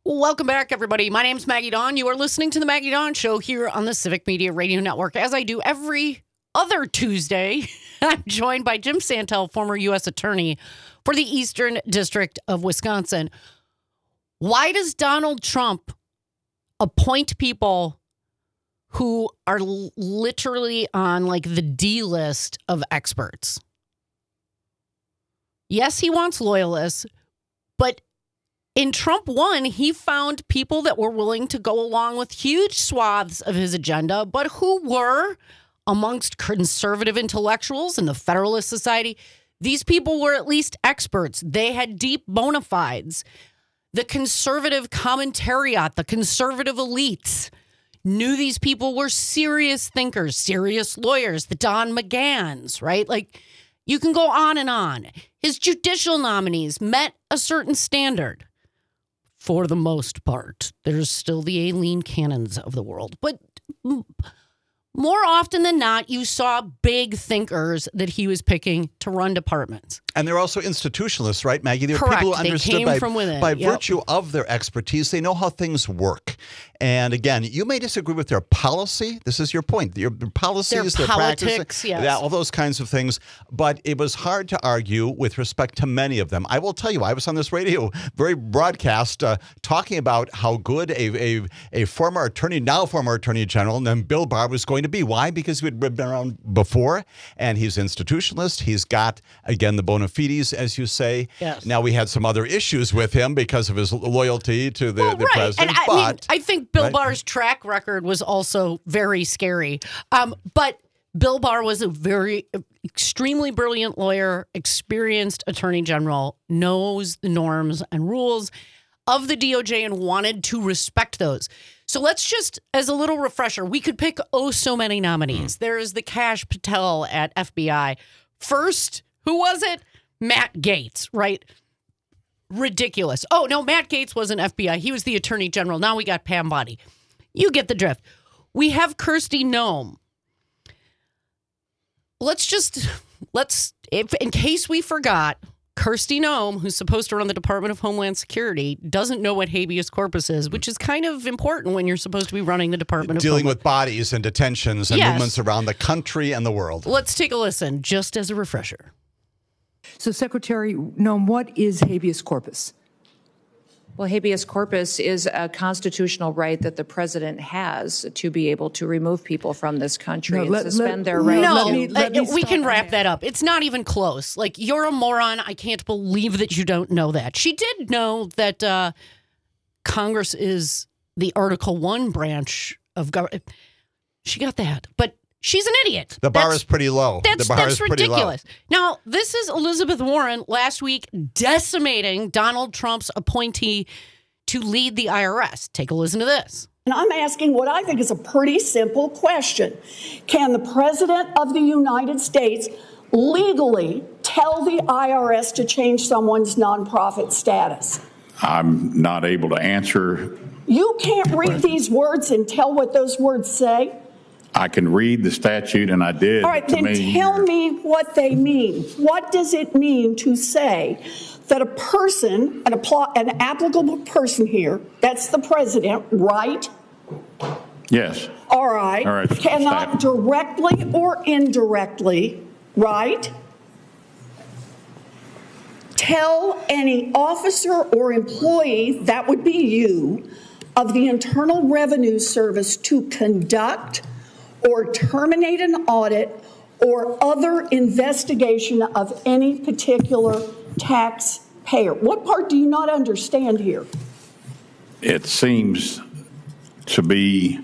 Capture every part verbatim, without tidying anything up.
Welcome back, everybody. My name's Maggie Dawn. You are listening to the Maggie Dawn Show here on the Civic Media Radio Network. As I do every other Tuesday, I'm joined by Jim Santel, former U S Attorney for the Eastern District of Wisconsin. Why does Donald Trump appoint people who are l- literally on like the D list of experts? Yes, he wants loyalists, but in Trump one, he found people that were willing to go along with huge swaths of his agenda, but who were amongst conservative intellectuals in the Federalist Society. These people were at least experts. They had deep bona fides. The conservative commentariat, the conservative elites knew these people were serious thinkers, serious lawyers, the Don McGahns, right? Like, you can go on and on. His judicial nominees met a certain standard. For the most part, there's still the Aileen Cannons of the world. But more often than not, you saw big thinkers that he was picking to run departments. And they're also institutionalists, right, Maggie? They're Correct. people who They understood came by, from within. by Yep. virtue of their expertise. They know how things work. And again, you may disagree with their policy. This is your point. Their policies, Their their, politics, practices, yes. yeah, all those kinds of things. But it was hard to argue with respect to many of them. I will tell you, I was on this radio, very broadcast, uh, talking about how good a, a, a former attorney, now former attorney general, named Bill Barr was going to be. Why? Because he had been around before, and he's institutionalist. He's got, again, the bona fides, as you say. Yes. Now, we had some other issues with him because of his loyalty to the, Well, the right. president. And I, but, mean, I think Bill right? Barr's track record was also very scary. Um, but Bill Barr was a very extremely brilliant lawyer, experienced attorney general, knows the norms and rules of the D O J and wanted to respect those. So let's just, as a little refresher, we could pick oh so many nominees. Mm. There is the Kash Patel at F B I. First, who was it? Matt Gaetz, right? Ridiculous. Oh, no, Matt Gaetz wasn't F B I. He was the attorney general. Now we got Pam Bondi. You get the drift. We have Kristi Noem. Let's just, let's, if, in case we forgot, Kristi Noem, who's supposed to run the Department of Homeland Security, doesn't know what habeas corpus is, which is kind of important when you're supposed to be running the Department of Dealing Homeland. with bodies and detentions and Yes. movements around the country and the world. Let's take a listen, just as a refresher. So, Secretary Noem, what is habeas corpus? Well, habeas corpus is a constitutional right that the president has to be able to remove people from this country No, and let- suspend let- their right. No, let me- let uh, me we stop can on wrap that. that up. It's not even close. Like, you're a moron. I can't believe that you don't know that. She did know that uh, Congress is the Article One branch of government. She got that, but she's an idiot. The bar That's- is pretty low. That's, the bar that's is pretty ridiculous. low. Now, this is Elizabeth Warren last week decimating Donald Trump's appointee to lead the I R S. Take a listen to this. And I'm asking what I think is a pretty simple question. Can the President of the United States legally tell the I R S to change someone's nonprofit status? I'm not able to answer. You can't read these words and tell what those words say? I can read the statute, and I did. All right, to then me. tell me what they mean. What does it mean to say that a person, an, appl- an applicable person here, that's the president, right? Yes. All right. All right, Cannot stop. directly or indirectly, right? Tell any officer or employee, that would be you, of the Internal Revenue Service to conduct or terminate an audit or other investigation of any particular taxpayer. What part do you not understand here? It seems to be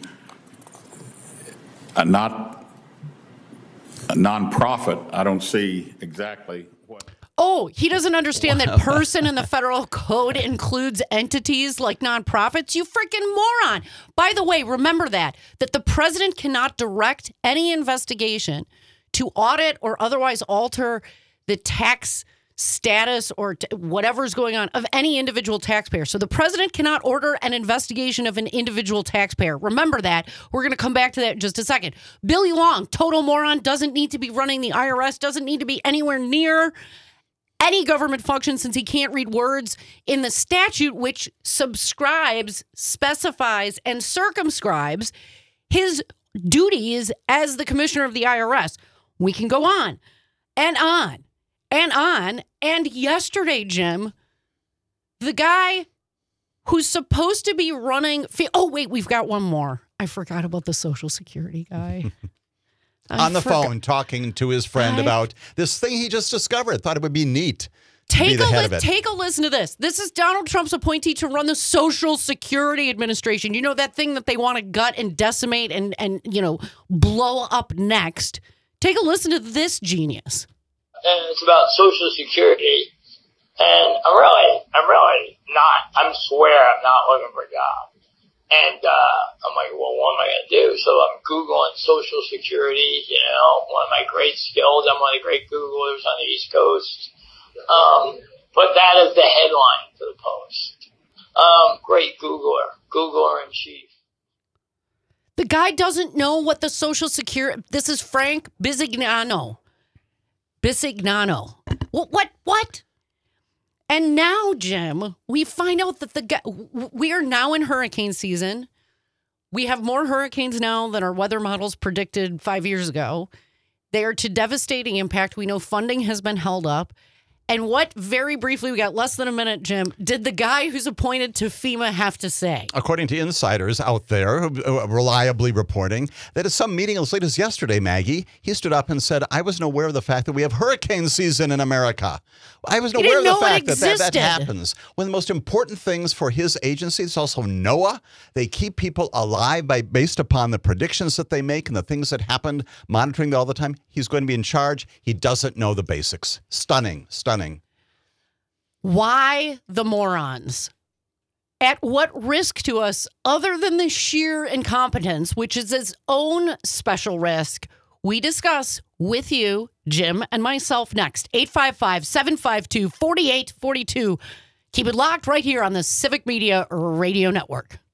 a not a nonprofit. I don't see exactly what. Oh, he doesn't understand that person in the federal code includes entities like nonprofits? You freaking moron. By the way, remember that, that the president cannot direct any investigation to audit or otherwise alter the tax status or t- whatever's going on of any individual taxpayer. So the president cannot order an investigation of an individual taxpayer. Remember that. We're going to come back to that in just a second. Billy Long, total moron, doesn't need to be running the I R S, doesn't need to be anywhere near any government function since he can't read words in the statute, which subscribes, specifies, and circumscribes his duties as the commissioner of the I R S. We can go on and on and on. And yesterday, Jim, the guy who's supposed to be running. Oh, wait, we've got one more. I forgot about the Social Security guy. On the forgot. phone talking to his friend I... about this thing he just discovered. Thought it would be neat. Take be a, the head li- of it. take a listen to this. This is Donald Trump's appointee to run the Social Security Administration. You know, that thing that they want to gut and decimate and, and you know, blow up next. Take a listen to this genius. And it's about Social Security. And I'm really, I'm really not, I swear I'm not looking for a job. And uh, I'm like, well, what am I going to do? So I'm Googling Social Security, you know, one of my great skills. I'm one of the great Googlers on the East Coast. Um, but that is the headline for the Post. Um, great Googler, Googler in chief. The guy doesn't know what the Social Security, this is Frank Bisignano. Bisignano. What, what, what? And now, Jim, we find out that the guy, we are now in hurricane season. We have more hurricanes now than our weather models predicted five years ago. They are to devastating impact. We know funding has been held up. And what, very briefly, we got less than a minute, Jim, did the guy who's appointed to FEMA have to say? According to insiders out there, uh, reliably reporting that at some meeting as late as yesterday, Maggie, he stood up and said, I wasn't aware of the fact that we have hurricane season in America. I wasn't He aware of didn't the know it fact that, that that existed. happens. One of the most important things for his agency, it's also NOAA. They keep people alive by based upon the predictions that they make and the things that happened, monitoring all the time. He's going to be in charge. He doesn't know the basics. Stunning, stunning. Why the morons? At what risk to us, other than the sheer incompetence, which is its own special risk, we discuss with you, Jim, and myself next. eight five five, seven five two, four eight four two. Keep it locked right here on the Civic Media Radio Network.